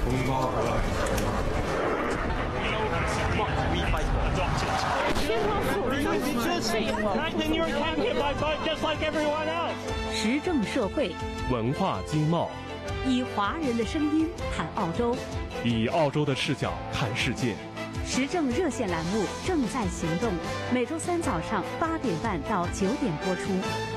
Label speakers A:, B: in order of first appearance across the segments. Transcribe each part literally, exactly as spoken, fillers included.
A: 时政社会，
B: 文化经贸，
A: 以华人的声音谈澳洲，
B: 以澳洲的视角看世界。
A: 时政热线栏目正在行动，每周三早上八点半到九点播出。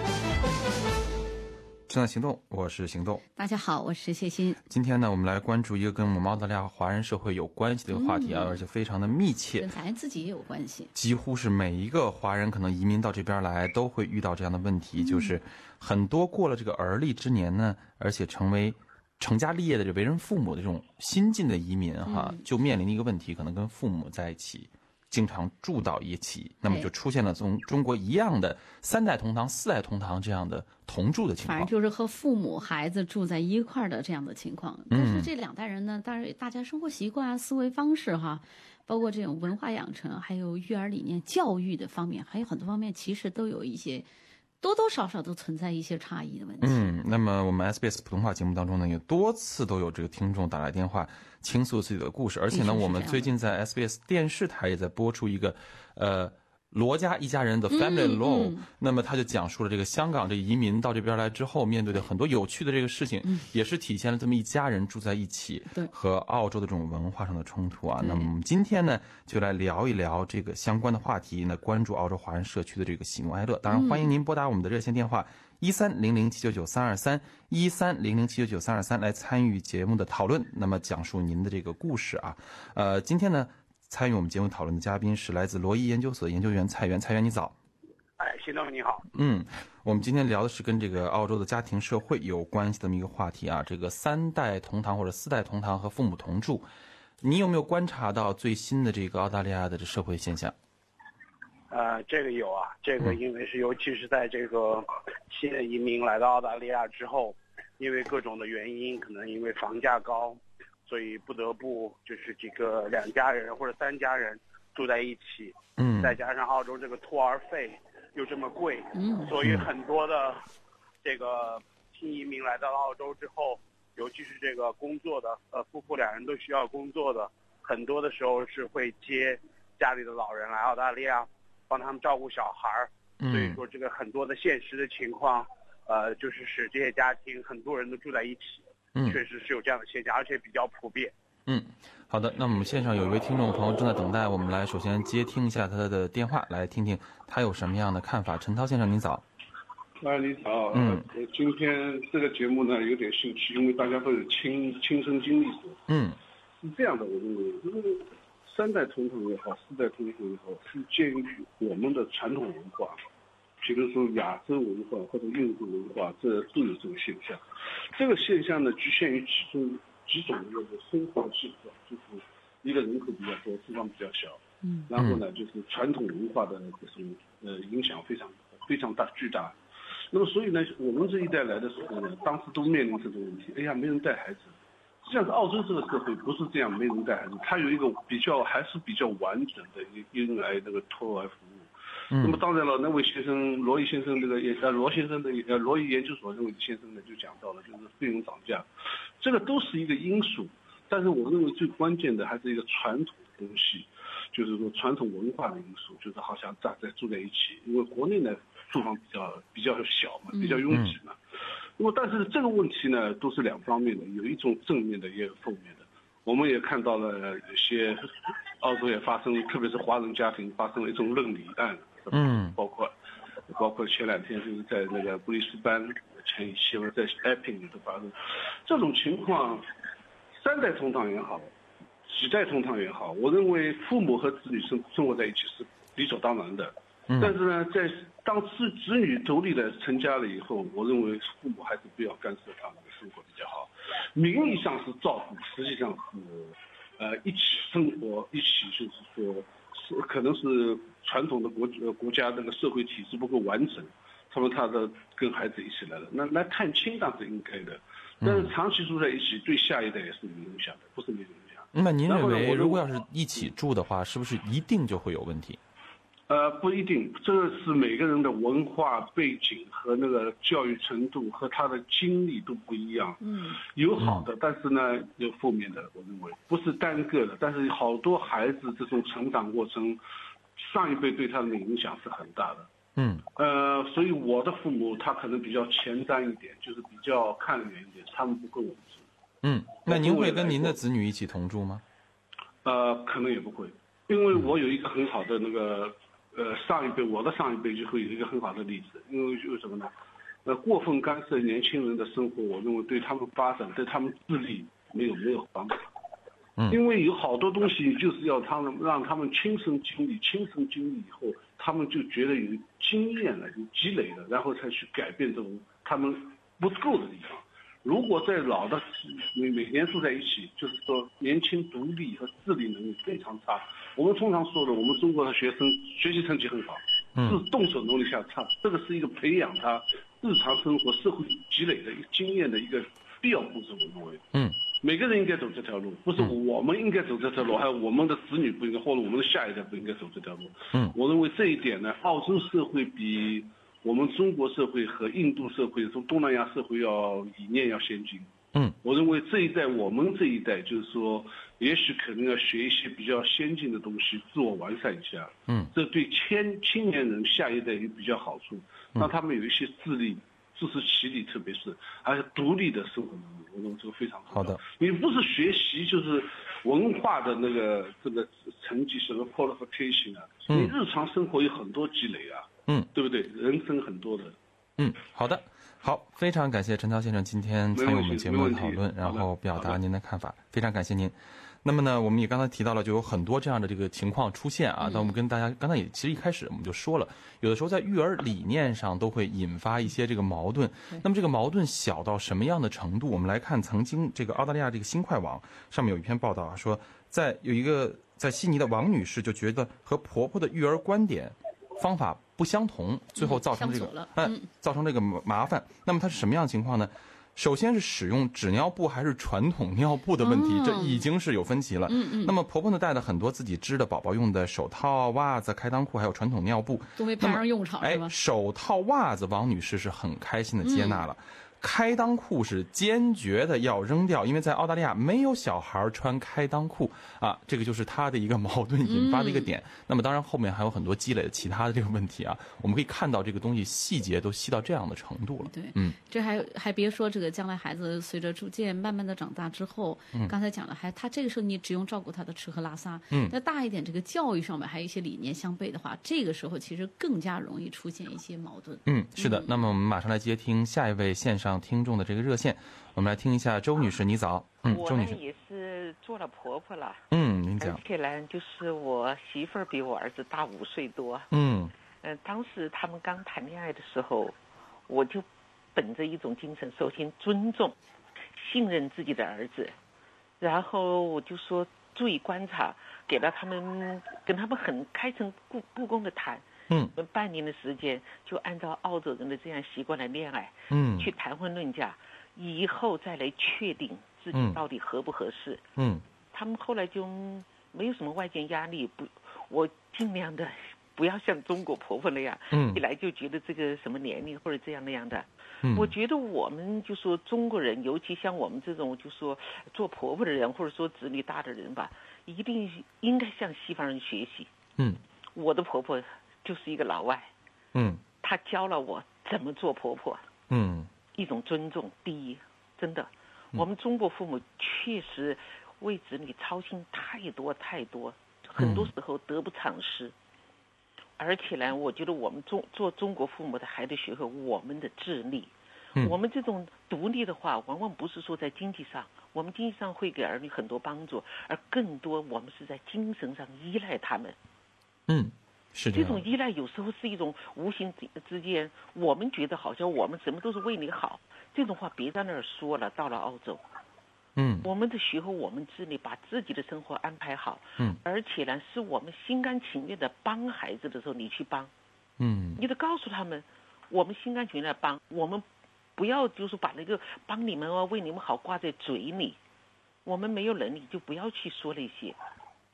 C: 正在行动，我是行动。
A: 大家好，我是谢欣。
C: 今天呢，我们来关注一个跟我们澳大利亚华人社会有关系的一个话题啊，嗯、而且非常的密切，
A: 跟咱自己也有关系。
C: 几乎是每一个华人可能移民到这边来，都会遇到这样的问题，嗯、就是很多过了这个而立之年呢，而且成为成家立业的这为人父母的这种新晋的移民哈，嗯、就面临一个问题，可能跟父母在一起。经常住到一起，那么就出现了从中国一样的三代同堂、四代同堂这样的同住的情况。
A: 反正就是和父母、孩子住在一块儿的这样的情况。但是这两代人呢，当然大家生活习惯啊、思维方式哈，包括这种文化养成，还有育儿理念、教育的方面，还有很多方面，其实都有一些。多多少少都存在一些差异的问题。
C: 嗯，那么我们 S B S 普通话节目当中呢，有多次都有这个听众打来电话倾诉自己的故事，而且呢，我们最近在 S B S 电视台也在播出一个，呃。罗家一家人的 Family Law，嗯嗯、那么他就讲述了这个香港这移民到这边来之后面对的很多有趣的这个事情，嗯、也是体现了这么一家人住在一起和澳洲的这种文化上的冲突啊。那么我们今天呢就来聊一聊这个相关的话题，呢关注澳洲华人社区的这个喜怒哀乐。当然欢迎您拨打我们的热线电话一三零零七九九三二三一三零零七九九三二三来参与节目的讨论，那么讲述您的这个故事啊。呃，今天呢。参与我们节目讨论的嘉宾是来自罗伊研究所的研究员蔡元。蔡元你早。
D: 哎，新东你好。
C: 嗯，我们今天聊的是跟这个澳洲的家庭社会有关系的这么一个话题啊，这个三代同堂或者四代同堂和父母同住，你有没有观察到最新的这个澳大利亚的这社会现象？
D: 呃，这个有啊，这个因为是尤其是在这个新的移民来到澳大利亚之后，因为各种的原因，可能因为房价高。所以不得不就是几个两家人或者三家人住在一起，嗯，再加上澳洲这个托儿费又这么贵，嗯，所以很多的这个新移民来到澳洲之后，尤其是这个工作的，呃，夫妇两人都需要工作的，很多的时候是会接家里的老人来澳大利亚，帮他们照顾小孩儿，所以说这个很多的现实的情况，呃，就是使这些家庭很多人都住在一起。嗯，确实是有这样的现象，而且比较普遍。
C: 嗯，好的，那我们线上有一位听众朋友正在等待，我们来首先接听一下他的电话，来听听他有什么样的看法。陈涛先生，您早。
E: 啊，你早。嗯，呃、今天这个节目呢有点兴趣，因为大家都有亲亲身经历过。嗯，是这样的，我认为，因为三代同堂也好，四代同堂也好，是鉴于我们的传统文化。比如说亚洲文化或者印度文化，这都有这个现象。这个现象呢，局限于其中几种的生活习惯，就是一个人口比较多，地方比较小，嗯，然后呢，就是传统文化的这种呃影响非常非常大巨大。那么所以呢，我们这一代来的时候呢，当时都面临这个问题。哎呀，没人带孩子。实际上，是澳洲这个社会不是这样，没人带孩子，它有一个比较还是比较完整的婴儿那个托儿服务。那么当然了，那位先生罗伊先生这个呃罗先生的呃罗伊研究所这位先生呢就讲到了，就是费用涨价，这个都是一个因素。但是我认为最关键的还是一个传统的东西，就是说传统文化的因素，就是好像大家住在一起，因为国内呢住房比较比较小嘛，比较拥挤嘛。那么但是这个问题呢都是两方面的，有一种正面的也有负面的。我们也看到了有些澳洲也发生，特别是华人家庭发生了一种认领案。嗯，包括包括前两天就是在那个布里斯班，前一期在 Epping 里头发生这种情况，三代同堂也好，几代同堂也好，我认为父母和子女生生活在一起是理所当然的。嗯、但是呢，在当子子女独立的成家了以后，我认为父母还是不要干涉他们的生活比较好。名义上是照顾，实际上是呃一起生活，一起就是说。可能是传统的国国家那个社会体制不够完整，他们他的跟孩子一起来了，那来探亲当是应该的，但是长期住在一起对下一代也是有影响的，不是没有影响。
C: 那您认为如果要是一起住的话，是不是一定就会有问题？
E: 呃，不一定，这是每个人的文化背景和那个教育程度和他的经历都不一样。
A: 嗯，
E: 有好的，但是呢有负面的，我认为不是单个的，但是好多孩子这种成长过程，上一辈对他们的影响是很大的。
C: 嗯，
E: 呃，所以我的父母他可能比较前瞻一点，就是比较看远一点，他们不跟我住。
C: 嗯，那您会跟您的子女一起同住吗？
E: 呃，可能也不会，因为我有一个很好的那个。呃，上一辈，我的上一辈就会有一个很好的例子，因为为什么呢？呃，过分干涉年轻人的生活，我认为对他们发展、对他们智力没有没有帮助。
C: 嗯，
E: 因为有好多东西就是要他们让他们亲身经历，亲身经历以后，他们就觉得有经验了、有积累了，然后才去改变这种他们不够的地方。如果在老的每每年住在一起，就是说年轻独立和自理能力非常差。我们通常说的，我们中国的学生学习成绩很好，是动手能力下差，这个是一个培养他日常生活社会积累的一个经验的一个必要步骤，我认为。
C: 嗯，
E: 每个人应该走这条路，不是我们应该走这条路，还有我们的子女不应该，或者我们的下一代不应该走这条路。
C: 嗯，
E: 我认为这一点呢，澳洲社会比我们中国社会和印度社会、从东南亚社会要理念要先进。
C: 嗯，
E: 我认为这一代，我们这一代就是说，也许可能要学一些比较先进的东西，自我完善一下。
C: 嗯，
E: 这对青青年人下一代有比较好处，让他们有一些自立、自食其力，特别是还有独立的生活能力。我认为这个非常重要。
C: 好的，
E: 你不是学习就是文化的那个这个成绩什么 qualification 啊，
C: 嗯、
E: 你日常生活有很多积累啊。
C: 嗯，
E: 对不对？人生很多的。
C: 嗯，好的。好，非常感谢陈涛先生今天参与我们节目的讨论，然后表达您的看法，非常感谢您。那么呢，我们也刚才提到了，就有很多这样的这个情况出现啊。那我们跟大家刚才也其实一开始我们就说了，有的时候在育儿理念上都会引发一些这个矛盾。那么这个矛盾小到什么样的程度？我们来看曾经这个澳大利亚这个新快网上面有一篇报道啊，说在有一个在悉尼的王女士就觉得和婆婆的育儿观点方法不相同，最后造成这个嗯、呃、造成这个麻烦。那么它是什么样的情况呢？首先是使用纸尿布还是传统尿布的问题，
A: 哦、
C: 这已经是有分歧了。
A: 嗯嗯。
C: 那么婆婆呢带了很多自己织的宝宝用的手套、袜子、开裆裤，还有传统尿布，
A: 都没派上用场是吧？
C: 哎，手套、袜子，王女士是很开心的接纳了。嗯，开裆裤是坚决的要扔掉，因为在澳大利亚没有小孩穿开裆裤啊，这个就是他的一个矛盾引发的一个点。嗯、那么当然后面还有很多积累的其他的这个问题啊，我们可以看到这个东西细节都细到这样的程度了。
A: 对，
C: 嗯，
A: 这还还别说这个将来孩子随着逐渐慢慢的长大之后，嗯、刚才讲了，还他这个时候你只用照顾他的吃喝拉撒，嗯，那大一点这个教育上面还有一些理念相悖的话，这个时候其实更加容易出现一些矛盾。
C: 嗯，是的。嗯、那么我们马上来接听下一位线上听众的这个热线，我们来听一下周女士，你早。嗯，周女士。
F: 我呢也是做了婆婆了。
C: 嗯，您讲。
F: 而且呢，就是我媳妇儿比我儿子大五岁多。
C: 嗯。
F: 嗯、呃，当时他们刚谈恋爱的时候，我就本着一种精神，首先尊重、信任自己的儿子，然后我就说注意观察，给了他们，跟他们很开诚布布公的谈。
C: 嗯，
F: 半年的时间就按照澳洲人的这样习惯来恋爱，
C: 嗯，
F: 去谈婚论嫁，以后再来确定自己到底合不合适。
C: 嗯，
F: 他们后来就没有什么外界压力，不，我尽量的不要像中国婆婆那样，
C: 嗯，
F: 一来就觉得这个什么年龄或者这样那样的。
C: 嗯，
F: 我觉得我们就说中国人，尤其像我们这种就说做婆婆的人，或者说子女大的人吧，一定应该向西方人学习。
C: 嗯，
F: 我的婆婆就是一个老外，
C: 嗯，
F: 她教了我怎么做婆婆，
C: 嗯，
F: 一种尊重，第一，真的，我们中国父母确实为子女操心太多太多，很多时候得不偿失。嗯、而且呢，我觉得我们中做中国父母的还得学会我们的自立。嗯、我们这种独立的话，往往不是说在经济上，我们经济上会给儿女很多帮助，而更多我们是在精神上依赖他们。
C: 嗯。是
F: 这种依赖有时候是一种无形之间，我们觉得好像我们什么都是为你好，这种话别在那儿说了。到了澳洲，
C: 嗯，
F: 我们得学会我们自己把自己的生活安排好，
C: 嗯，
F: 而且呢，是我们心甘情愿的帮孩子的时候，你去帮，
C: 嗯，
F: 你得告诉他们，我们心甘情愿的帮，我们不要就是把那个帮你们啊、为你们好挂在嘴里，我们没有能力就不要去说那些。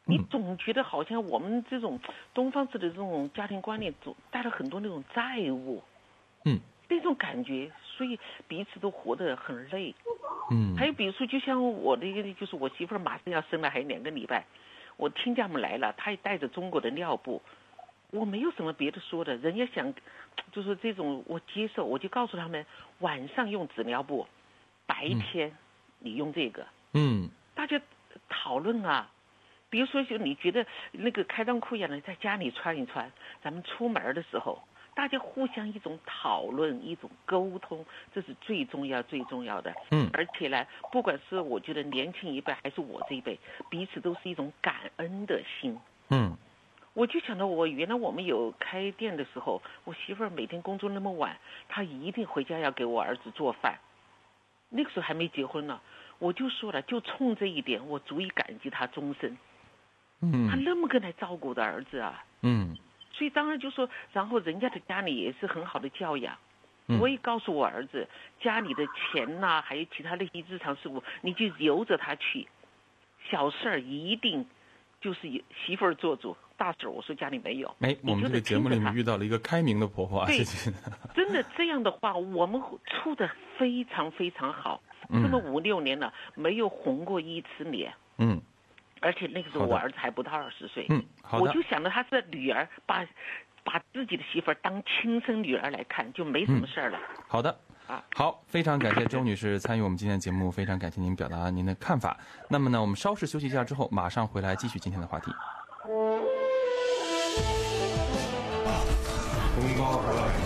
F: 你总觉得好像我们这种东方式的这种家庭观念，总带了很多那种债务，
C: 嗯，
F: 那种感觉，所以彼此都活得很累。
C: 嗯，
F: 还有比如说，就像我的一个，就是我媳妇儿马上要生了，还有两个礼拜，我亲家们来了，她也带着中国的尿布，我没有什么别的说的，人家想，就是这种我接受，我就告诉他们，晚上用纸尿布，白天你用这个，
C: 嗯，
F: 大家讨论啊。比如说，就你觉得那个开裆裤一样的，在家里穿一穿，咱们出门的时候，大家互相一种讨论，一种沟通，这是最重要、最重要的。
C: 嗯，
F: 而且呢，不管是我觉得年轻一辈还是我这一辈，彼此都是一种感恩的心。
C: 嗯，
F: 我就想到我原来我们有开店的时候，我媳妇儿每天工作那么晚，她一定回家要给我儿子做饭。那个时候还没结婚呢，我就说了，就冲这一点，我足以感激她终身。
C: 嗯，
F: 他那么个来照顾的儿子啊，
C: 嗯，
F: 所以当然就说，然后人家的家里也是很好的教养。
C: 嗯、
F: 我也告诉我儿子，家里的钱呐、啊，还有其他的一些日常事务，你就由着他去，小事儿一定就是媳妇儿做主，大事儿我说家里没有。
C: 哎，我们这个节目里面遇到了一个开明的婆婆啊，
F: 对，
C: 谢谢。
F: 真的这样的话，我们处得非常非常好，
C: 嗯、
F: 这么五六年了，没有红过一次脸。
C: 嗯。
F: 而且那个时候我儿子还不到二十岁，
C: 嗯，好的，
F: 我就想着他是女儿，把把自己的媳妇儿当亲生女儿来看，就没什么事儿了。
C: 嗯、好的，
F: 啊，
C: 好，非常感谢周女士参与我们今天的节目，非常感谢您表达您的看法。那么呢，我们稍事休息一下之后，马上回来继续今天的话题。
G: 红包回来。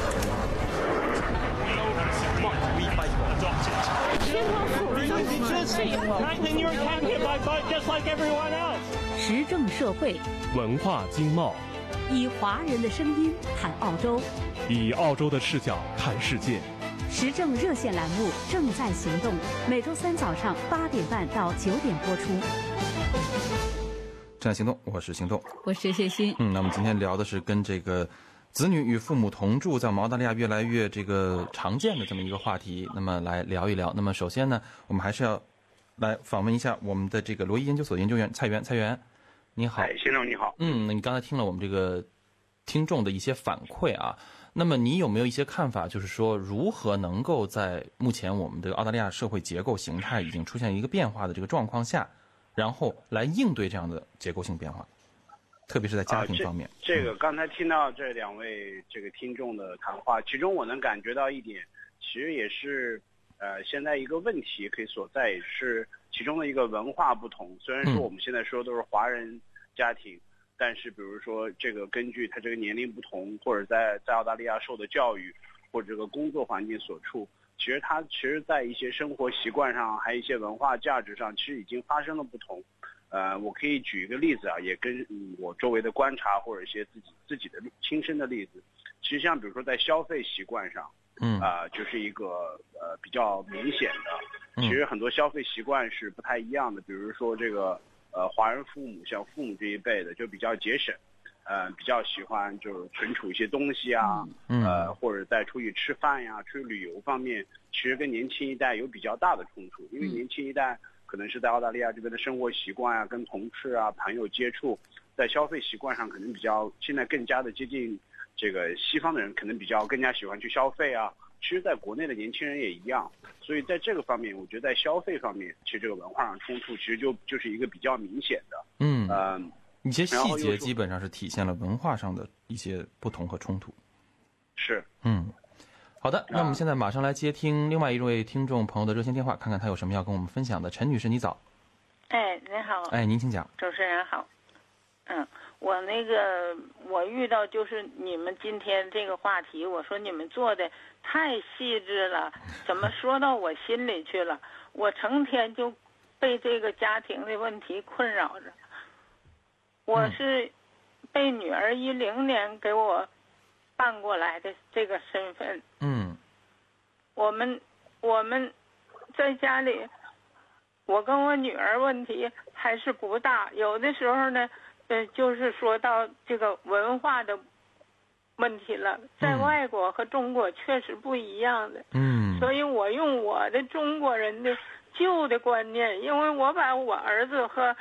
H: 时政社会，
B: 文化经贸，
H: 以华人的声音谈澳洲，
B: 以澳洲的视角看世界。
H: 时政热线栏目正在行动，每周三早上八点半到九点播出。
C: 正在行动，我是行动，
A: 我是谢欣。
C: 嗯，那我们今天聊的是跟这个子女与父母同住在澳大利亚越来越这个常见的这么一个话题，那么来聊一聊。那么首先呢，我们还是要来访问一下我们的这个罗伊研究所研究员蔡元。蔡元，你好。
D: 哎，先生你好。
C: 嗯，那你刚才听了我们这个听众的一些反馈啊，那么你有没有一些看法，就是说如何能够在目前我们的澳大利亚社会结构形态已经出现一个变化的这个状况下，然后来应对这样的结构性变化？特别是在家庭方面、
D: 啊、这, 这个刚才听到这两位这个听众的谈话，其中我能感觉到一点，其实也是呃现在一个问题可以所在，也是其中的一个文化不同。虽然说我们现在说都是华人家庭、嗯、但是比如说这个根据他这个年龄不同，或者在在澳大利亚受的教育或者这个工作环境所处，其实他其实在一些生活习惯上还有一些文化价值上其实已经发生了不同。呃，我可以举一个例子啊，也跟、嗯、我周围的观察或者一些自己自己的亲身的例子。其实像比如说在消费习惯上，
C: 嗯，
D: 啊、呃，就是一个呃比较明显的。其实很多消费习惯是不太一样的，比如说这个呃华人父母，像父母这一辈的就比较节省，呃比较喜欢就是存储一些东西啊，
C: 嗯，
D: 呃或者在出去吃饭呀、出去旅游方面，其实跟年轻一代有比较大的冲突，因为年轻一代。可能是在澳大利亚这边的生活习惯啊，跟同事啊、朋友接触，在消费习惯上可能比较现在更加的接近这个西方的人，可能比较更加喜欢去消费啊。其实，在国内的年轻人也一样，所以在这个方面，我觉得在消费方面，其实这个文化上冲突其实就就是一个比较明显的。
C: 嗯
D: 呃，
C: 一些细节基本上是体现了文化上的一些不同和冲突。
D: 是，
C: 嗯。好的，那我们现在马上来接听另外一位听众朋友的热线电话，看看他有什么要跟我们分享的。陈女士，你早。
I: 哎，您好。
C: 哎，您请讲。
I: 主持人好。嗯，我那个我遇到就是你们今天这个话题，我说你们做的太细致了，怎么说到我心里去了？我成天就被这个家庭的问题困扰着。我是被女儿一零年给我办过来的这个身份。
C: 嗯，
I: 我们我们在家里，我跟我女儿问题还是不大，有的时候呢，呃，就是说到这个文化的问题了，在外国和中国确实不一样的。
C: 嗯，
I: 所以我用我的中国人的旧的观念，因为我把我儿子和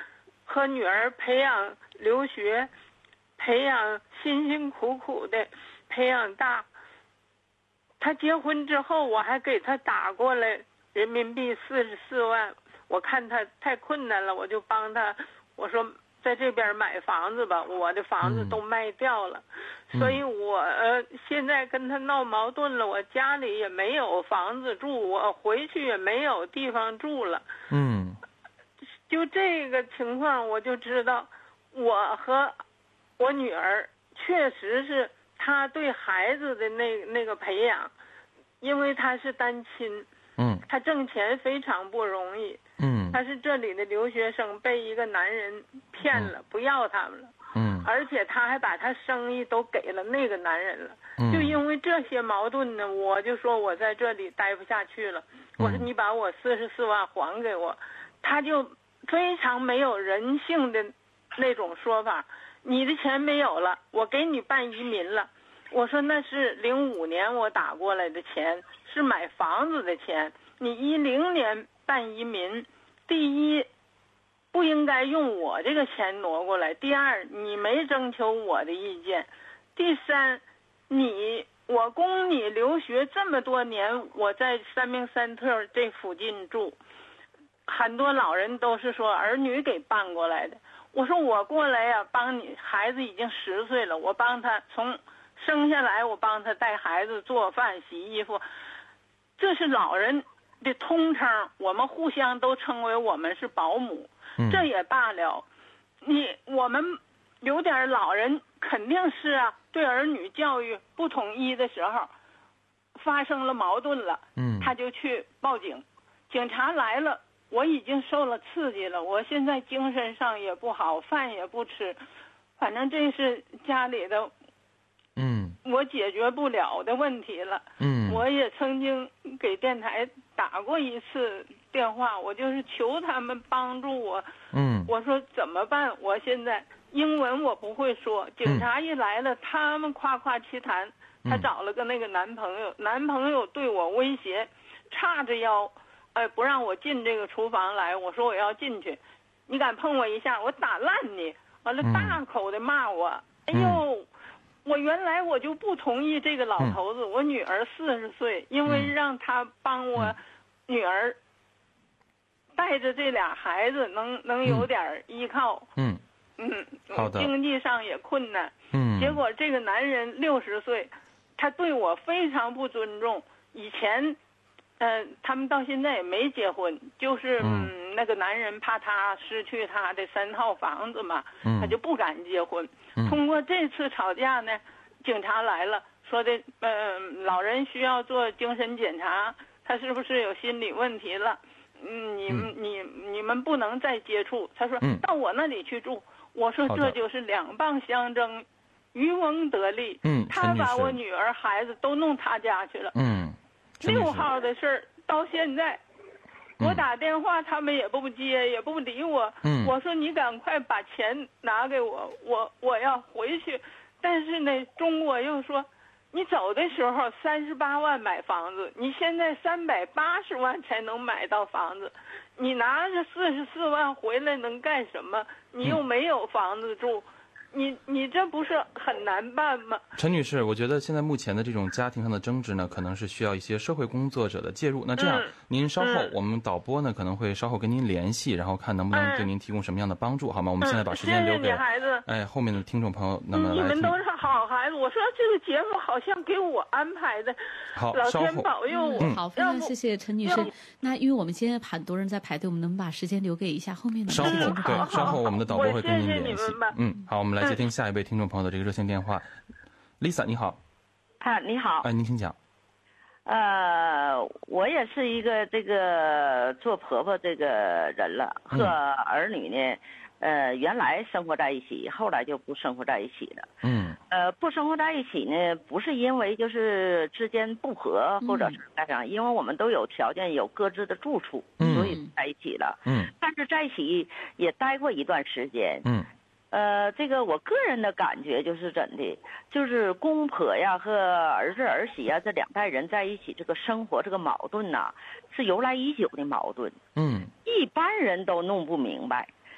I: 和女儿培养留学，培养辛辛苦苦的培养大。他结婚之后，我还给他打过来人民币四十四万。我看他太困难了，我就帮他，我说在这边买房子吧，我的房子都卖掉了，嗯、所以我、呃、现在跟他闹矛盾了，我家里也没有房子住，我回去也没有地方住了。
C: 嗯，
I: 就这个情况，我就知道我和我女儿确实是他对孩子的那那个培养，因为他是单亲。
C: 嗯，
I: 他挣钱非常不容易。
C: 嗯，
I: 他是这里的留学生，被一个男人骗了，嗯、不要他们了。
C: 嗯，
I: 而且他还把他生意都给了那个男人了。
C: 嗯，
I: 就因为这些矛盾呢，我就说我在这里待不下去了。我说你把我四十四万还给我，他就非常没有人性的那种说法。你的钱没有了，我给你办移民了。我说那是零五年我打过来的钱，是买房子的钱。你一零年办移民，第一，不应该用我这个钱挪过来；第二，你没征求我的意见；第三，你我供你留学这么多年，我在三明三特这附近住，很多老人都是说儿女给办过来的。我说我过来呀、啊，帮你孩子已经十岁了，我帮他从生下来，我帮他带孩子、做饭、洗衣服，这是老人的通称，我们互相都称为我们是保姆，
C: 嗯、
I: 这也罢了。你我们有点老人肯定是啊，对儿女教育不统一的时候，发生了矛盾了，
C: 嗯，
I: 他就去报警，警察来了，我已经受了刺激了，我现在精神上也不好，饭也不吃，反正这是家里的。
C: 嗯，
I: 我解决不了的问题了。
C: 嗯，
I: 我也曾经给电台打过一次电话，我就是求他们帮助我。
C: 嗯，
I: 我说怎么办？我现在英文我不会说，警察一来了，嗯、他们夸夸其谈。他找了个那个男朋友，嗯、男朋友对我威胁，叉着腰，呃，不让我进这个厨房来。我说我要进去，你敢碰我一下，我打烂你！完了，大口的骂我。
C: 嗯、
I: 哎呦！我原来我就不同意这个老头子，嗯、我女儿四十岁，因为让他帮我女儿带着这俩孩子能能有点依靠。
C: 嗯
I: 嗯，
C: 好的。
I: 经济上也困难。
C: 嗯。
I: 结果这个男人六十岁，他对我非常不尊重。以前，呃，他们到现在也没结婚，就是嗯，嗯那个男人怕他失去他的三套房子嘛，
C: 嗯、
I: 他就不敢结婚。
C: 嗯、
I: 通过这次吵架呢，警察来了，说的呃，老人需要做精神检查，他是不是有心理问题了？嗯，你们、嗯、你你们不能再接触。他说、
C: 嗯、
I: 到我那里去住。我说这就是两棒相争，渔翁得利。
C: 嗯，
I: 他把我女儿孩子都弄他家去了。
C: 嗯，
I: 六号的事儿到现在。我打电话，他们也不接，也不理我。
C: 嗯，
I: 我说你赶快把钱拿给我，我我要回去。但是呢，中国又说，你走的时候三十八万买房子，你现在三百八十万才能买到房子，你拿着四十四万回来能干什么？你又没有房子住。嗯你你这不是很难办吗？
C: 陈女士，我觉得现在目前的这种家庭上的争执呢，可能是需要一些社会工作者的介入。那这样，
I: 嗯、
C: 您稍后、
I: 嗯、
C: 我们导播呢可能会稍后跟您联系，然后看能不能对您提供什么样的帮助，好吗？我们现在把时间留给、
I: 嗯、谢谢你孩子。
C: 哎，后面的听众朋友，那么来
I: 你们都是好孩子。我说这个节目好像给我安排的，
C: 好，
I: 老天保佑我。
A: 嗯、好，非常谢谢陈女士。那因为我们今天很多人在排队，我们能把时间留给一下后面的
C: 稍后对，稍后我们的导播会跟您联系。
I: 谢谢你们
C: 嗯，好，我们来接听下一位听众朋友的这个热线电话。Lisa， 你好。
G: 啊，你好。
C: 哎，您请讲。
G: 呃，我也是一个这个做婆婆这个人了，和儿女呢，呃，原来生活在一起，后来就不生活在一起了。
C: 嗯。
G: 呃，不生活在一起呢，不是因为就是之间不和，或者是干啥，因为我们都有条件，有各自的住处，
C: 嗯、
G: 所以在一起了。
C: 嗯。
G: 但是在一起也待过一段时间。
C: 嗯。
G: 呃，这个我个人的感觉就是怎的，就是公婆呀和儿子儿媳呀这两代人在一起，这个生活这个矛盾呐、啊，是由来已久的矛盾。
C: 嗯，
G: 一般人都弄不明白。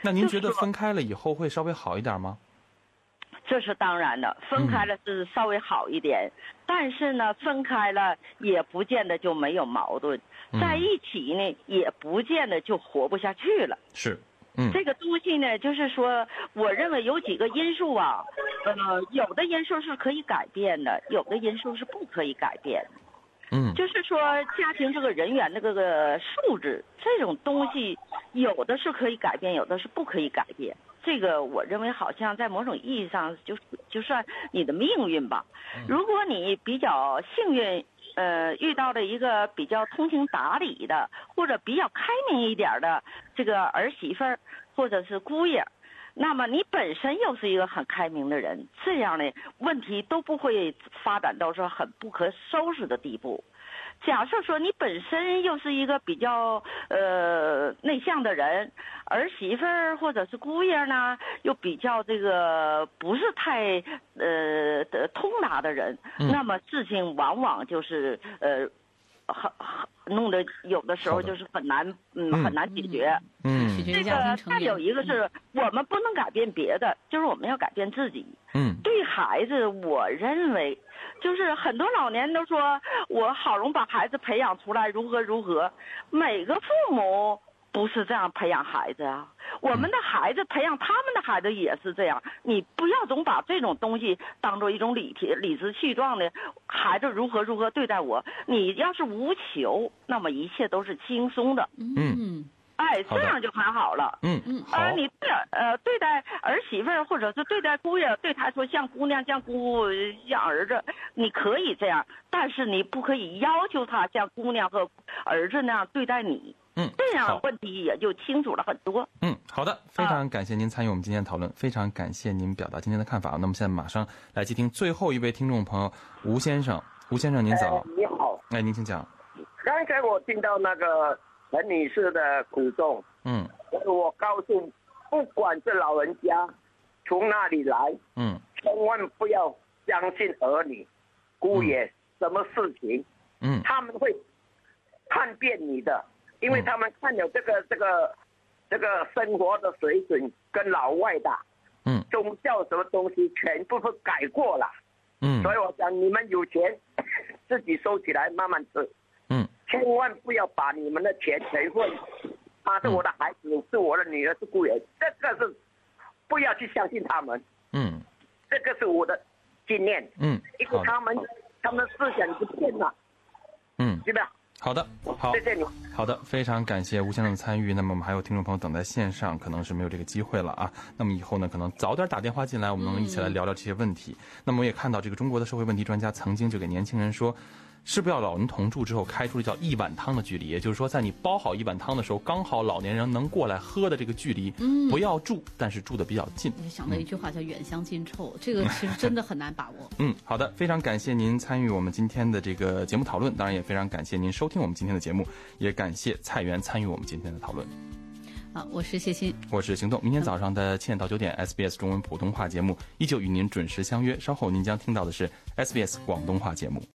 C: 那您觉得分开了以后会稍微好一点吗？
G: 这是当然的，分开了是稍微好一点，嗯、但是呢，分开了也不见得就没有矛盾，嗯、在一起呢也不见得就活不下去了。
C: 是，嗯，
G: 这个东西呢，就是说，我认为有几个因素啊，呃，有的因素是可以改变的，有的因素是不可以改变的。
C: 嗯，
G: 就是说家庭这个人员的这个素质，这种东西有的是可以改变，有的是不可以改变。这个我认为好像在某种意义上就就算你的命运吧。如果你比较幸运，呃，遇到了一个比较通情达理的，或者比较开明一点的这个儿媳妇儿或者是姑爷，那么你本身又是一个很开明的人，这样呢问题都不会发展到说很不可收拾的地步。假设说你本身又是一个比较呃内向的人，儿媳妇儿或者是姑爷呢又比较这个不是太呃通达的人，嗯、那么事情往往就是呃很很弄得有的时候就是很难嗯, 嗯很难解决。
C: 嗯，
G: 这个再有一个是、嗯、我们不能改变别的，就是我们要改变自己。
C: 嗯，
G: 对孩子，我认为。就是很多老年人都说我好容易把孩子培养出来如何如何，每个父母不是这样培养孩子啊，我们的孩子培养他们的孩子也是这样，你不要总把这种东西当做一种理理直气壮的孩子如何如何对待我，你要是无求，那么一切都是轻松的。
C: 嗯。
G: 哎，这样就很好了。
C: 嗯嗯，好。
G: 呃，你对呃对待儿媳妇儿或者是对待姑爷，对他说像姑娘像姑像儿子，你可以这样，但是你不可以要求他像姑娘和儿子那样对待你。
C: 嗯，
G: 这样问题也就清楚了很多。
C: 嗯，好的，非常感谢您参与我们今天的讨论，非常感谢您表达今天的看法。那么现在马上来接听最后一位听众朋友吴先生。吴先生您早。
J: 哎、你好。
C: 哎，您请讲。
J: 刚才我听到那个陈女士的苦衷，
C: 嗯，
J: 我告诉，不管是老人家从哪里来，
C: 嗯，
J: 千万不要相信儿女、姑爷、嗯、什么事情，
C: 嗯，
J: 他们会看遍你的，因为他们看有这个、嗯、这个这个生活的水准跟老外的，
C: 嗯，
J: 宗教什么东西全部都改过了，
C: 嗯，
J: 所以我想你们有钱自己收起来慢慢吃。
C: 嗯，
J: 千万不要把你们的钱全混，他是我的孩子，嗯、是我的女儿，是姑爷，这个是不要去相信他们。
C: 嗯，
J: 这个是我的经验。
C: 嗯，
J: 因为他们他们思想是变了。
C: 嗯，
J: 对吧？
C: 好的，好，
J: 谢谢你。
C: 好的，非常感谢吴先生的参与。那么我们还有听众朋友等在线上，可能是没有这个机会了啊。那么以后呢，可能早点打电话进来，我们能一起来聊聊这些问题。嗯、那么我也看到这个中国的社会问题专家曾经就给年轻人说。是不是要老人同住之后开出了叫一碗汤的距离？也就是说，在你煲好一碗汤的时候，刚好老年人能过来喝的这个距离，
A: 嗯，
C: 不要住，但是住的比较近。
A: 我想到一句话叫“远香近臭”，嗯、这个其实真的很难把握。
C: 嗯，好的，非常感谢您参与我们今天的这个节目讨论，当然也非常感谢您收听我们今天的节目，也感谢蔡元参与我们今天的讨论。
A: 好，我是谢欣，
C: 我是行动。明天早上的七点到九点 ，S B S 中文普通话节目依旧与您准时相约。稍后您将听到的是 S B S 广东话节目。